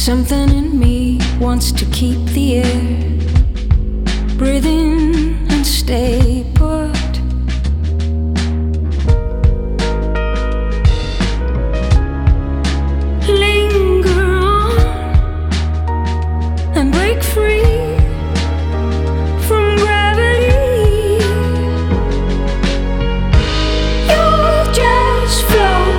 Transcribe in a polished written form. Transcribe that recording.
Something in me wants to keep the air, breathe in and stay put.